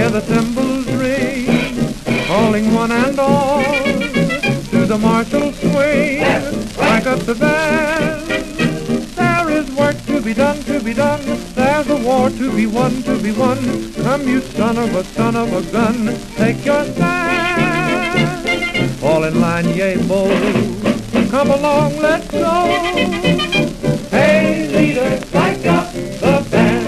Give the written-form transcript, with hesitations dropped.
Hear the cymbals ring, calling one and all to the martial swing. Strike up the band. There is work to be done, to be done. There's a war to be won, to be won. Come, you son of a gun, take your stand. Fall in line, yea, bold. Come along, let's go. Hey, leader, strike up the band.